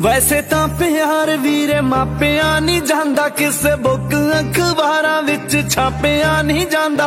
वैसे तां प्यार वीरे मापिया नहीं जांदा, किसे बुक अखबारां विच छापिया नहीं जांदा।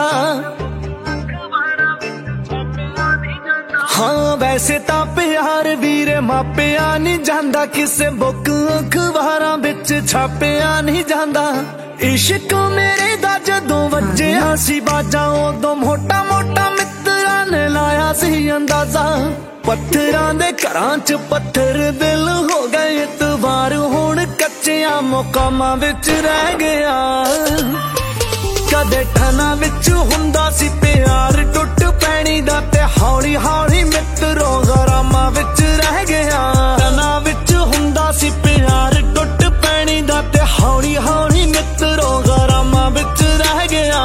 हाँ वैसे तां प्यार वीरे मापिया नहीं जांदा, किसे बुक अखबारां विच छापिया नहीं जांदा। इश्क मेरे दा जदों वज्जिया सी बाजा, उदों मोटा मोटा मित्रां ने लाया सी अंदाजा। पत्थरां दे घरां च पत्थर दिल हो गए इतवार, हुण कच्चियां मुकामां विच रह गया। कदे ठना विच हुंदा सी प्यार टुट पैणी दा, ते हौली हौली मित्रों गरामां विच रह गया। ठना विच हुंदा सी प्यार टुट पैणी दा, ते हौली हौली मित्रों गरामां विच रह गया।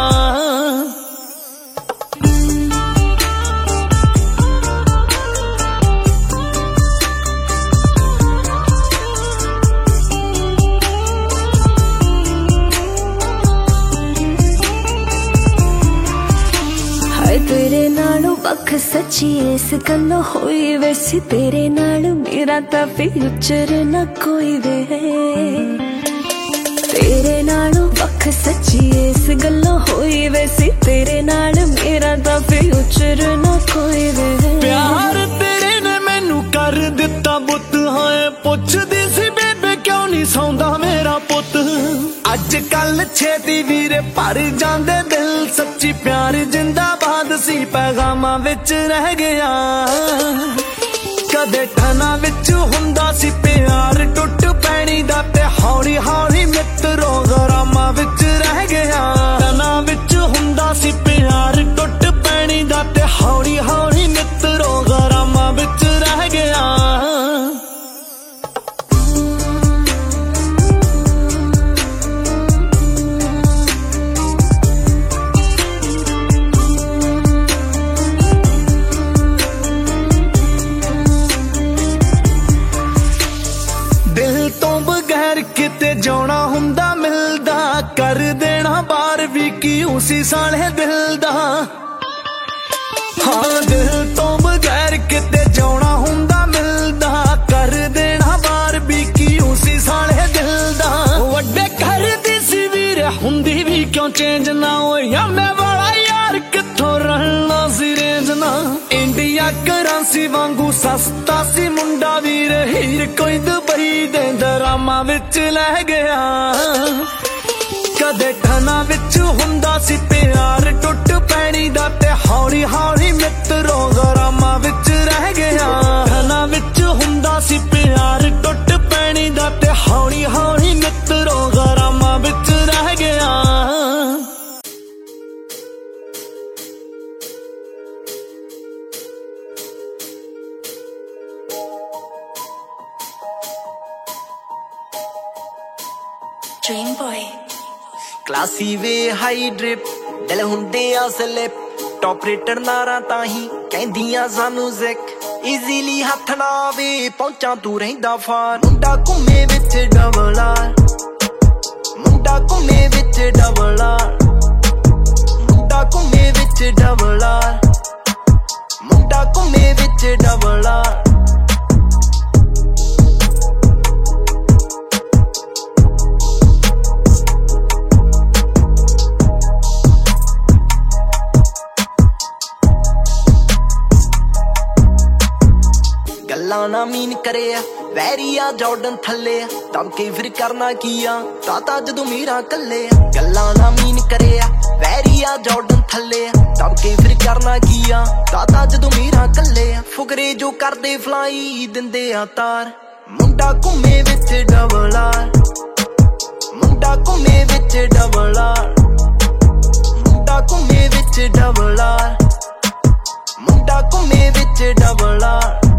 तेरे नालों बख सच्ची इस गल्लों होई वैसी, तेरे नाल मेरा तां फ्यूचर न कोई वे। तेरे नालों बख सच्ची इस गल्लों होई वैसी, तेरे नाल मेरा तां फ्यूचर न कोई वे। प्यार तेरे ने मैनू कर दिता बुत, हाए पुछदी सी बेबे क्यों नहीं सौंदा मेरा पुत। अज कल छेती वीरे भर जांदे दिल, सच्ची प्यार जिंदाबाद सी पैगामां विच रह गया। कदे ठना विच हुंदा सी प्यार टुट पैणी दा, ते हौली हौली मित्रों गरामां विच रह गया। ठना विच हुंदा सी प्यार टुट पैणी दा, ते हौली हौली मित्रों गरामां विच रह गया। किते जाना हुंदा मिलदा, कर देना बार भी की उसी साले दिल दा। हाँ दिल तो बगैर किते जाना हुंदा मिलदा, कर देना बार भी की उसी साले दिल दा। वड्डे घर दी सी वीरे हुंदी भी क्यों चेंज ना होया, मैं वाला यार किथों रहना सी रेंज ना। इंडिया करेंसी वांगू सस्ता सी मुंडा वीर, हीर कोई दुबई दे दरामां विच लह गया। कदे ठना विच हुंदा सी प्यार टुट पैणी दा, ते हौली हौली मित्रों गरामां विच रह गया। ठना विच हुंदा सी प्यार टुट पैणी दा, ते हौली हौली मित्रों गरामां विच रह गया। Dream boy classy way high drip दिल हुंदे आ स्लिप, टॉप रेटर नारा ताही कहंदियां सानू जिक। इजीली हथ ना वे पहुंचा तू रहिंदा फार, मुंडा घुमे विच डबल आर, मुंडा घुमे विच डबल आर, मुंडा घुमे विच डबल आर, मुंडा घुमे विच डबल आर। गल्लां ना मीन करे वैरिया जॉर्डन थले, दब के फिर करना किया ताता जदों मेरा कल्ले। गल्लां ना मीन करे वैरिया जॉर्डन थले, दब के फिर करना किया ताता जदों मेरा कल्ले। फुकरे जो करदे फलाई दिंदे आ तार, मुंडा घुमे विच डबल आर, मुंडा घुमे विच डबल आर, मुंडा घुमे विच डबल आर, मुंडा घुमे विच डबल आर।